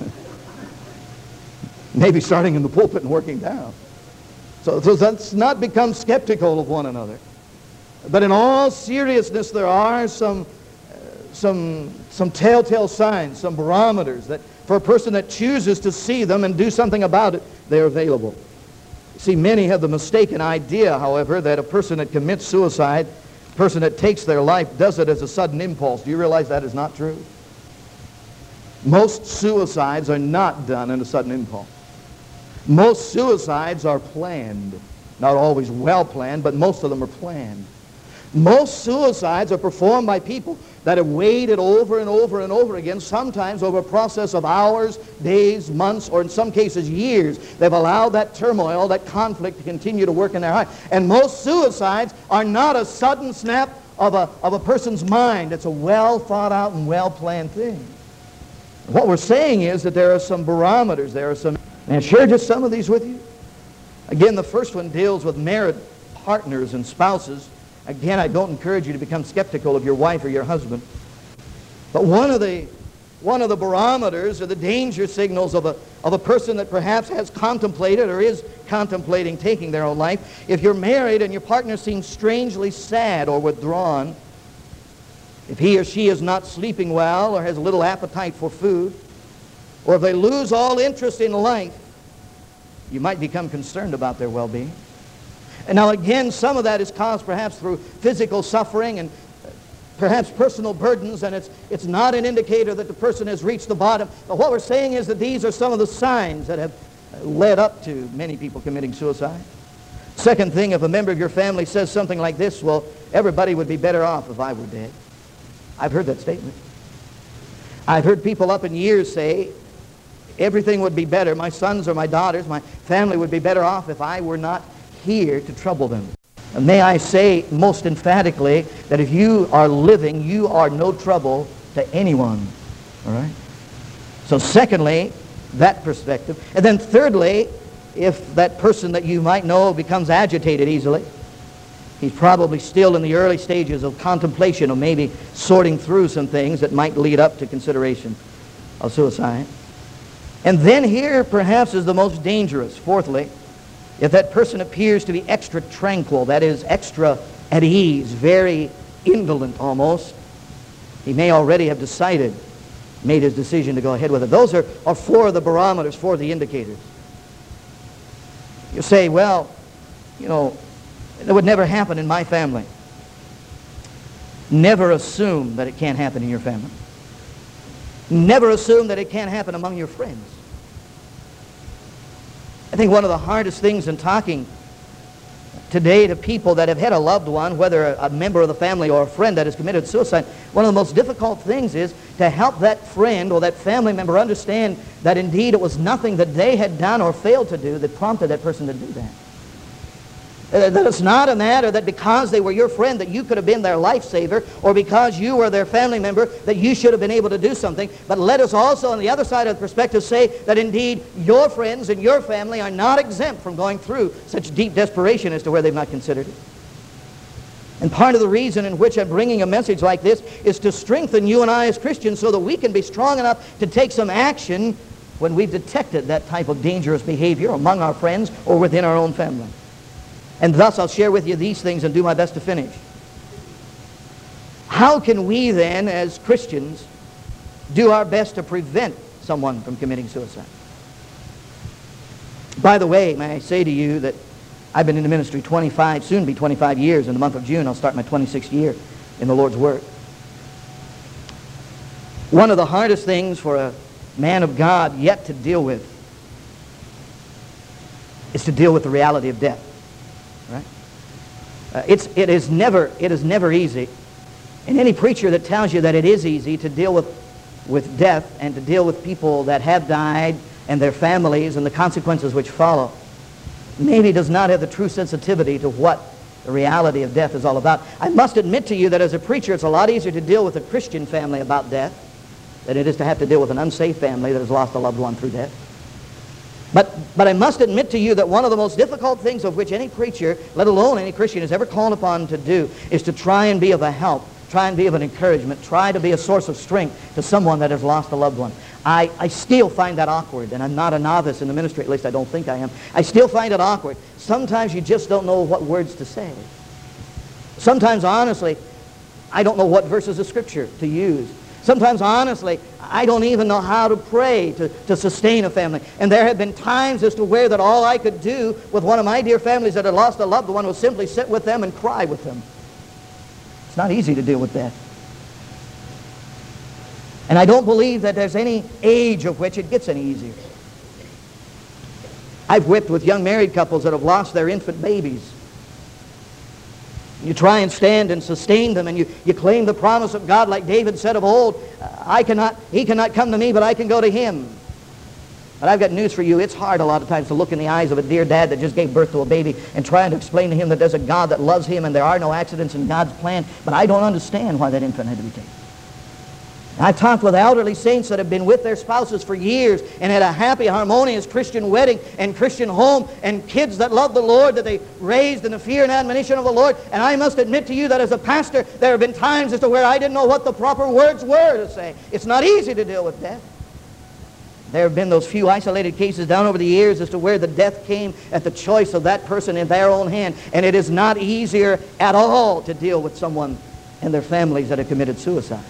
Maybe starting in the pulpit and working down. So, so let's not become skeptical of one another. But in all seriousness, there are some, uh, some, some telltale signs, some barometers that for a person that chooses to see them and do something about it, they're available. See, many have the mistaken idea, however, that a person that commits suicide, a person that takes their life, does it as a sudden impulse. Do you realize that is not true? Most suicides are not done in a sudden impulse. Most suicides are planned. Not always well planned, but most of them are planned. Most suicides are performed by people that have waited over and over and over again, sometimes over a process of hours, days, months, or in some cases years. They've allowed that turmoil, that conflict to continue to work in their heart. And most suicides are not a sudden snap of a, of a person's mind. It's a well thought out and well planned thing. What we're saying is that there are some barometers, there are some... May I share just some of these with you? Again, the first one deals with married partners and spouses. Again, I don't encourage you to become skeptical of your wife or your husband. But one of the, one of the barometers or the danger signals of a, of a person that perhaps has contemplated or is contemplating taking their own life, if you're married and your partner seems strangely sad or withdrawn, if he or she is not sleeping well or has little appetite for food, or if they lose all interest in life, you might become concerned about their well-being. And now again, some of that is caused perhaps through physical suffering and perhaps personal burdens, and it's, it's not an indicator that the person has reached the bottom. But what we're saying is that these are some of the signs that have led up to many people committing suicide. Second thing, if a member of your family says something like this, well, everybody would be better off if I were dead. I've heard that statement. I've heard people up in years say, everything would be better. My sons or my daughters, my family would be better off if I were not here to trouble them. And may I say most emphatically that if you are living, you are no trouble to anyone. All right? So secondly, that perspective. And then thirdly, if that person that you might know becomes agitated easily, he's probably still in the early stages of contemplation or maybe sorting through some things that might lead up to consideration of suicide. And then here perhaps is the most dangerous. Fourthly, if that person appears to be extra tranquil, that is extra at ease, very indolent almost, he may already have decided, made his decision to go ahead with it. Those are, are four of the barometers, four of the indicators. You say, well, you know, that would never happen in my family. Never assume that it can't happen in your family. Never assume that it can't happen among your friends. I think one of the hardest things in talking today to people that have had a loved one, whether a member of the family or a friend that has committed suicide, one of the most difficult things is to help that friend or that family member understand that indeed it was nothing that they had done or failed to do that prompted that person to do that. Uh, that it's not a matter that because they were your friend that you could have been their lifesaver, or because you were their family member that you should have been able to do something. But let us also, on the other side of the perspective, say that indeed your friends and your family are not exempt from going through such deep desperation as to where they've not considered it. And part of the reason in which I'm bringing a message like this is to strengthen you and I as Christians so that we can be strong enough to take some action when we've detected that type of dangerous behavior among our friends or within our own family. And thus I'll share with you these things and do my best to finish. How can we then, as Christians, do our best to prevent someone from committing suicide? By the way, may I say to you that I've been in the ministry twenty-five, soon be twenty-five years. In the month of June, I'll start my twenty-sixth year in the Lord's Word. One of the hardest things for a man of God yet to deal with is to deal with the reality of death. Right? Uh, it's, it, is never, it is never easy. And any preacher that tells you that it is easy to deal with, with death and to deal with people that have died and their families and the consequences which follow maybe does not have the true sensitivity to what the reality of death is all about. I must admit to you that as a preacher, it's a lot easier to deal with a Christian family about death than it is to have to deal with an unsafe family that has lost a loved one through death. But, but I must admit to you that one of the most difficult things of which any preacher, let alone any Christian, is ever called upon to do is to try and be of a help, try and be of an encouragement, try to be a source of strength to someone that has lost a loved one. I, I still find that awkward, and I'm not a novice in the ministry, at least I don't think I am. I still find it awkward. Sometimes you just don't know what words to say. Sometimes, honestly, I don't know what verses of Scripture to use. Sometimes, honestly, I don't even know how to pray to, to sustain a family. And there have been times as to where that all I could do with one of my dear families that had lost a loved one was simply sit with them and cry with them. It's not easy to deal with that. And I don't believe that there's any age of which it gets any easier. I've whipped with young married couples that have lost their infant babies. You try and stand and sustain them, and you, you claim the promise of God like David said of old, I cannot, he cannot come to me, but I can go to him. But I've got news for you. It's hard a lot of times to look in the eyes of a dear dad that just gave birth to a baby and trying to explain to him that there's a God that loves him and there are no accidents in God's plan, but I don't understand why that infant had to be taken. I've talked with elderly saints that have been with their spouses for years and had a happy, harmonious Christian wedding and Christian home and kids that love the Lord that they raised in the fear and admonition of the Lord. And I must admit to you that as a pastor, there have been times as to where I didn't know what the proper words were to say. It's not easy to deal with death. There have been those few isolated cases down over the years as to where the death came at the choice of that person in their own hand. And it is not easier at all to deal with someone and their families that have committed suicide.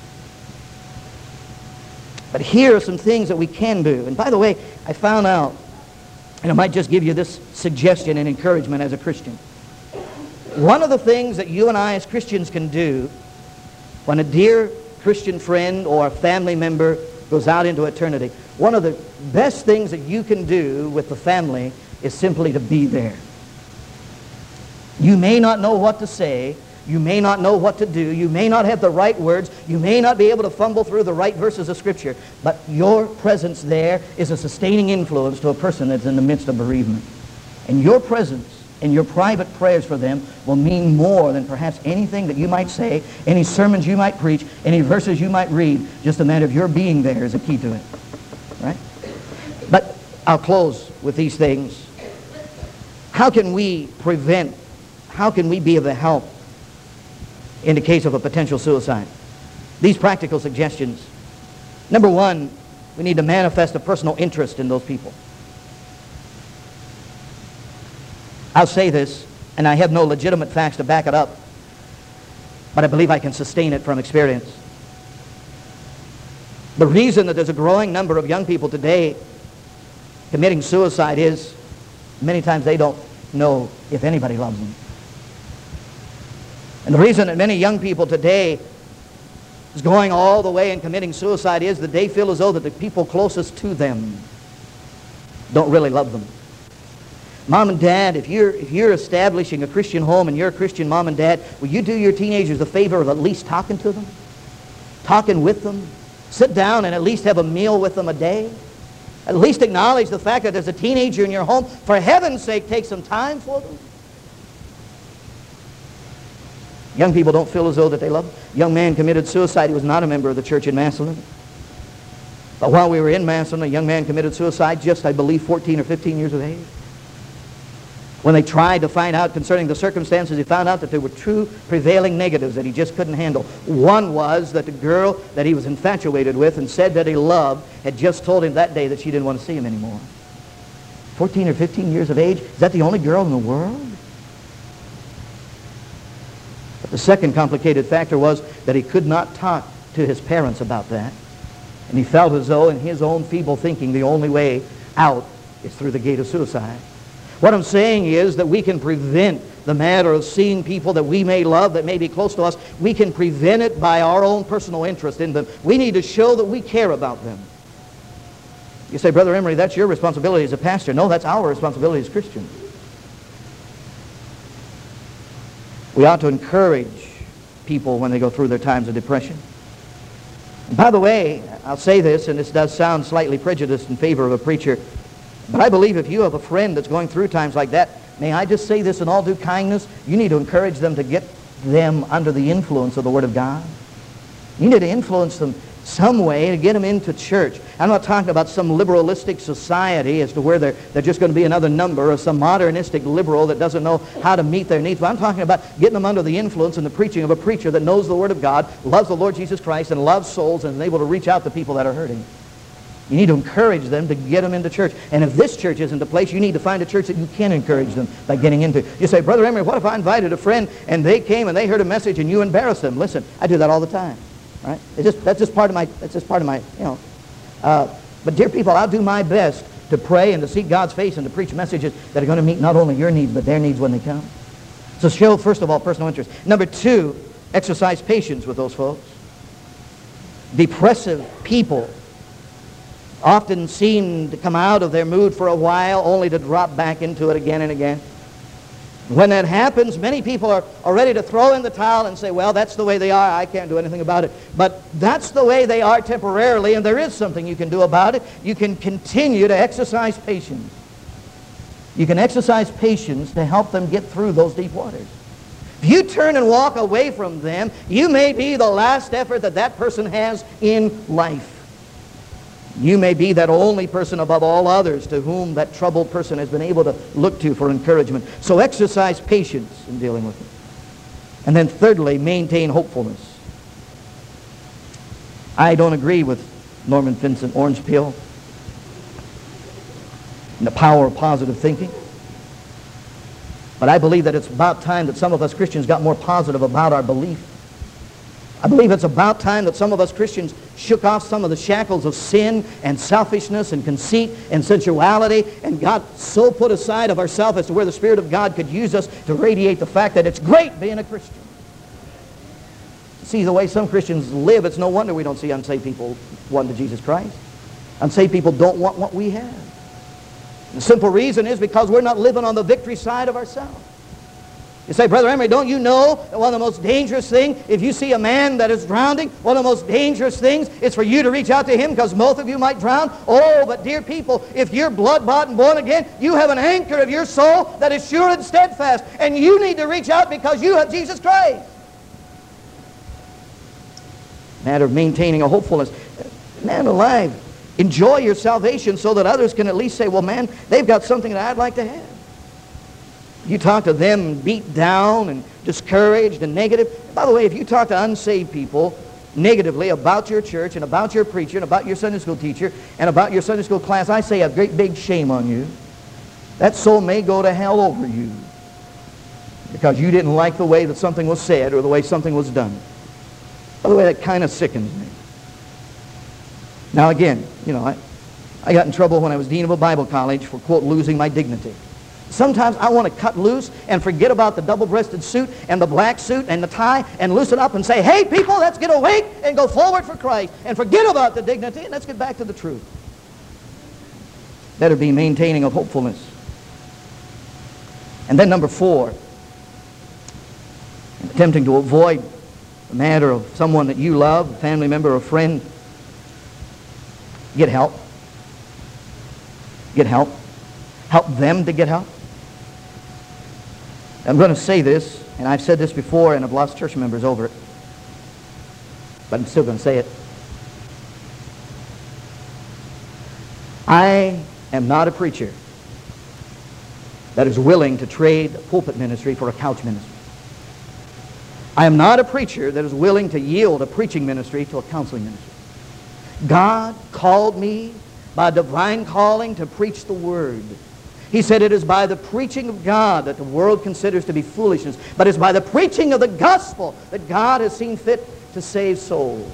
But here are some things that we can do. And by the way, I found out, and I might just give you this suggestion and encouragement as a Christian. One of the things that you and I as Christians can do when a dear Christian friend or a family member goes out into eternity, one of the best things that you can do with the family is simply to be there. You may not know what to say. You may not know what to do. You may not have the right words. You may not be able to fumble through the right verses of Scripture. But your presence there is a sustaining influence to a person that's in the midst of bereavement. And your presence and your private prayers for them will mean more than perhaps anything that you might say, any sermons you might preach, any verses you might read. Just a matter of your being there is a key to it. Right? But I'll close with these things. How can we prevent, how can we be of a help in the case of a potential suicide? These practical suggestions. Number one, we need to manifest a personal interest in those people. I'll say this, and I have no legitimate facts to back it up, but I believe I can sustain it from experience. The reason that there's a growing number of young people today committing suicide is many times they don't know if anybody loves them. And the reason that many young people today is going all the way and committing suicide is that they feel as though that the people closest to them don't really love them. Mom and Dad, if you're, if you're establishing a Christian home and you're a Christian mom and dad, will you do your teenagers a favor of at least talking to them? Talking with them? Sit down and at least have a meal with them a day? At least acknowledge the fact that there's a teenager in your home. For heaven's sake, take some time for them. Young people don't feel as though that they love them. A young man committed suicide. He was not a member of the church in Massillon. But while we were in Massillon, a young man committed suicide, just, I believe, fourteen or fifteen years of age. When they tried to find out concerning the circumstances, he found out that there were two prevailing negatives that he just couldn't handle. One was that the girl that he was infatuated with and said that he loved had just told him that day that she didn't want to see him anymore. fourteen or fifteen years of age? Is that the only girl in the world? But the second complicated factor was that he could not talk to his parents about that. And he felt as though in his own feeble thinking the only way out is through the gate of suicide. What I'm saying is that we can prevent the matter of seeing people that we may love, that may be close to us. We can prevent it by our own personal interest in them. We need to show that we care about them. You say, Brother Emery, that's your responsibility as a pastor. No, that's our responsibility as Christians. We ought to encourage people when they go through their times of depression. And by the way, I'll say this, and this does sound slightly prejudiced in favor of a preacher, but I believe if you have a friend that's going through times like that, may I just say this in all due kindness, you need to encourage them to get them under the influence of the Word of God. You need to influence them some way to get them into church. I'm not talking about some liberalistic society as to where they're, they're just going to be another number, or some modernistic liberal that doesn't know how to meet their needs. But I'm talking about getting them under the influence and the preaching of a preacher that knows the Word of God, loves the Lord Jesus Christ, and loves souls, and is able to reach out to people that are hurting. You need to encourage them to get them into church. And if this church isn't a place, you need to find a church that you can encourage them by getting into. You say, Brother Emery, what if I invited a friend and they came and they heard a message and you embarrassed them? Listen, I do that all the time. Right? It's just, that's just part of my, that's just part of my, you know. Uh, but dear people, I'll do my best to pray and to seek God's face and to preach messages that are going to meet not only your needs, but their needs when they come. So show, first of all, personal interest. Number two, exercise patience with those folks. Depressive people often seem to come out of their mood for a while only to drop back into it again and again. When that happens, many people are, are ready to throw in the towel and say, well, that's the way they are. I can't do anything about it. But that's the way they are temporarily, and there is something you can do about it. You can continue to exercise patience. You can exercise patience to help them get through those deep waters. If you turn and walk away from them, you may be the last effort that that person has in life. You may be that only person above all others to whom that troubled person has been able to look to for encouragement. So exercise patience in dealing with it. And then thirdly, maintain hopefulness. I don't agree with Norman Vincent Orangepill and the power of positive thinking. But I believe that it's about time that some of us Christians got more positive about our belief. I believe it's about time that some of us Christians shook off some of the shackles of sin and selfishness and conceit and sensuality and got so put aside of ourselves as to where the Spirit of God could use us to radiate the fact that it's great being a Christian. See, the way some Christians live, it's no wonder we don't see unsaved people want to Jesus Christ. Unsaved people don't want what we have. The simple reason is because we're not living on the victory side of ourselves. You say, Brother Emery, don't you know that one of the most dangerous things, if you see a man that is drowning, one of the most dangerous things is for you to reach out to him because both of you might drown? Oh, but dear people, if you're blood-bought and born again, you have an anchor of your soul that is sure and steadfast, and you need to reach out because you have Jesus Christ. Matter of maintaining a hopefulness. Man alive, enjoy your salvation so that others can at least say, well, man, they've got something that I'd like to have. You talk to them beat down and discouraged and negative. By the way, if you talk to unsaved people negatively about your church and about your preacher and about your Sunday school teacher and about your Sunday school class, I say a great big shame on you. That soul may go to hell over you because you didn't like the way that something was said or the way something was done. By the way, that kind of sickens me. Now again, you know, I, I got in trouble when I was dean of a Bible college for, quote, losing my dignity. Sometimes I want to cut loose and forget about the double-breasted suit and the black suit and the tie and loosen up and say, hey, people, let's get awake and go forward for Christ and forget about the dignity and let's get back to the truth. Better be maintaining of hopefulness. And then number four, attempting to avoid the matter of someone that you love, a family member or friend, get help. Get help. Help them to get help. I'm going to say this, and I've said this before, and I've lost church members over it. But I'm still going to say it. I am not a preacher that is willing to trade pulpit ministry for a couch ministry. I am not a preacher that is willing to yield a preaching ministry to a counseling ministry. God called me by divine calling to preach the Word. He said it is by the preaching of God that the world considers to be foolishness, but it's by the preaching of the gospel that God has seen fit to save souls.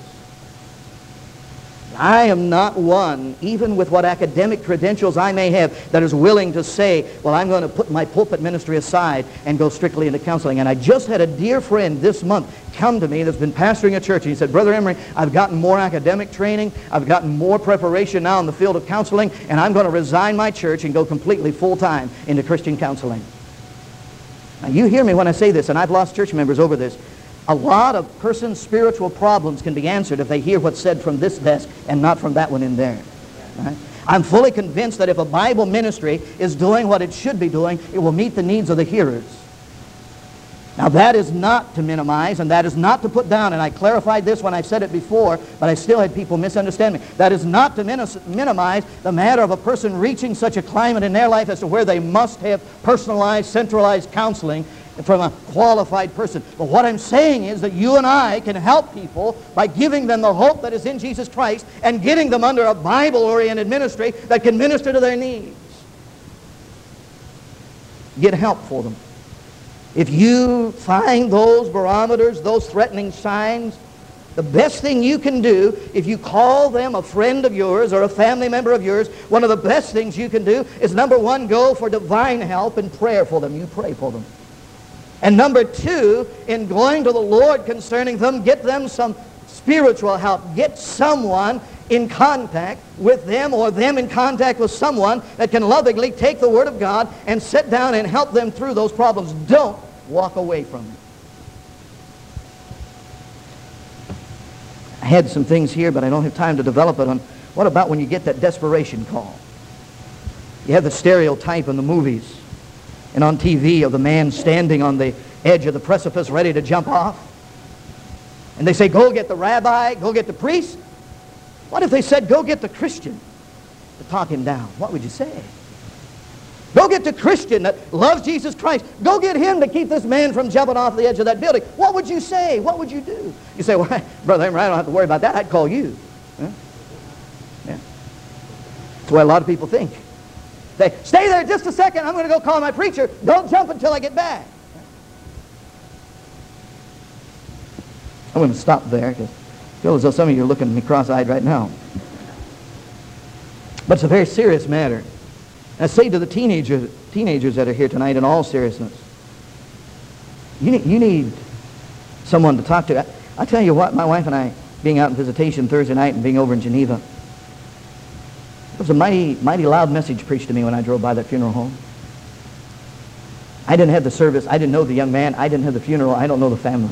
I am not one, even with what academic credentials I may have, that is willing to say, well, I'm going to put my pulpit ministry aside and go strictly into counseling. And I just had a dear friend this month come to me that's been pastoring a church. And he said, Brother Emery, I've gotten more academic training. I've gotten more preparation now in the field of counseling, and I'm going to resign my church and go completely full-time into Christian counseling. Now, you hear me when I say this, and I've lost church members over this. A lot of persons' spiritual problems can be answered if they hear what's said from this desk and not from that one in there. Right? I'm fully convinced that if a Bible ministry is doing what it should be doing, it will meet the needs of the hearers. Now, that is not to minimize, and that is not to put down, and I clarified this when I said it before, but I still had people misunderstand me. That is not to min minimize the matter of a person reaching such a climate in their life as to where they must have personalized, centralized counseling from a qualified person. But what I'm saying is that you and I can help people by giving them the hope that is in Jesus Christ and getting them under a Bible-oriented ministry that can minister to their needs. Get help for them. If you find those barometers, those threatening signs, the best thing you can do, if you call them a friend of yours or a family member of yours, one of the best things you can do is, number one, go for divine help and prayer for them. You pray for them. And number two, in going to the Lord concerning them, get them some spiritual help. Get someone in contact with them, or them in contact with someone that can lovingly take the Word of God and sit down and help them through those problems. Don't walk away from it. I had some things here, but I don't have time to develop it on what about when you get that desperation call? You have the stereotype in the movies and on T V of the man standing on the edge of the precipice ready to jump off. And they say, go get the rabbi, go get the priest. What if they said, go get the Christian to talk him down? What would you say? Go get the Christian that loves Jesus Christ. Go get him to keep this man from jumping off the edge of that building. What would you say? What would you do? You say, well, Brother Emery, I don't have to worry about that. I'd call you. Huh? Yeah. That's what a lot of people think. They stay there just a second. I'm going to go call my preacher. Don't jump until I get back. I'm going to stop there because I feel as though some of you are looking at me cross-eyed right now. But it's a very serious matter. I say to the teenagers, teenagers that are here tonight, in all seriousness, you need, you need someone to talk to. I, I'll tell you what, my wife and I, being out in visitation Thursday night and being over in Geneva, it was a mighty, mighty loud message preached to me when I drove by that funeral home. I didn't have the service. I didn't know the young man. I didn't have the funeral. I don't know the family.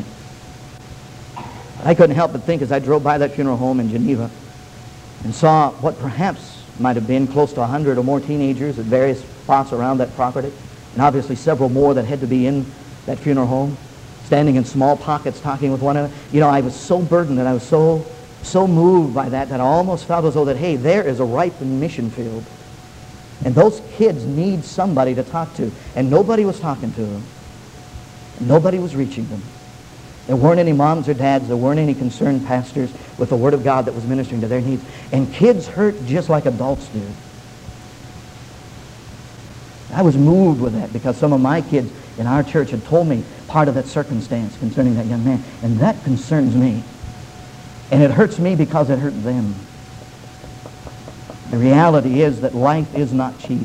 I couldn't help but think as I drove by that funeral home in Geneva and saw what perhaps might have been close to a hundred or more teenagers at various spots around that property, and obviously several more that had to be in that funeral home, standing in small pockets talking with one another. You know, I was so burdened and I was so so moved by that that I almost felt as though that, hey, there is a ripened mission field. And those kids need somebody to talk to. And nobody was talking to them. And nobody was reaching them. There weren't any moms or dads. There weren't any concerned pastors with the Word of God that was ministering to their needs. And kids hurt just like adults do. I was moved with that because some of my kids in our church had told me part of that circumstance concerning that young man. And that concerns me. And it hurts me because it hurt them. The reality is that life is not cheap.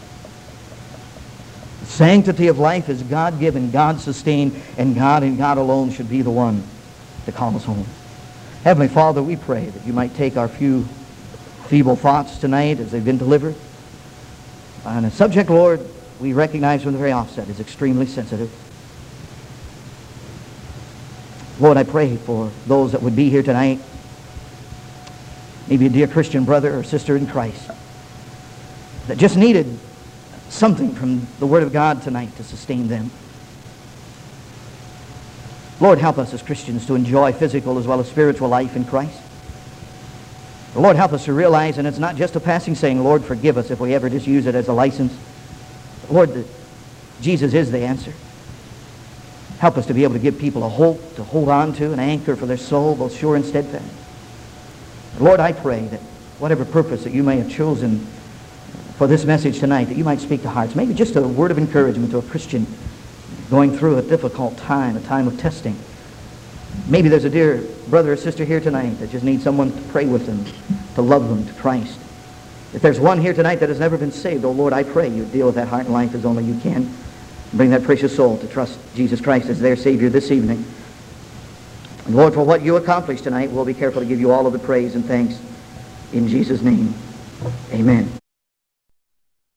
The sanctity of life is God-given, God-sustained, and God and God alone should be the one to call us home. Heavenly Father, we pray that you might take our few feeble thoughts tonight as they've been delivered. And a subject, Lord, we recognize from the very offset is extremely sensitive. Lord, I pray for those that would be here tonight, maybe a dear Christian brother or sister in Christ, that just needed something from the Word of God tonight to sustain them. Lord, help us as Christians to enjoy physical as well as spiritual life in Christ. Lord, help us to realize, and it's not just a passing saying, Lord, forgive us if we ever just use it as a license. Lord, Jesus is the answer. Help us to be able to give people a hope to hold on to, an anchor for their soul, both sure and steadfast. Lord, I pray that whatever purpose that you may have chosen for this message tonight, that you might speak to hearts. Maybe just a word of encouragement to a Christian going through a difficult time, a time of testing. Maybe there's a dear brother or sister here tonight that just needs someone to pray with them, to love them to Christ. If there's one here tonight that has never been saved, oh Lord, I pray you deal with that heart and life as only you can. Bring that precious soul to trust Jesus Christ as their Savior this evening. And Lord, for what you accomplished tonight, we'll be careful to give you all of the praise and thanks in Jesus' name. Amen.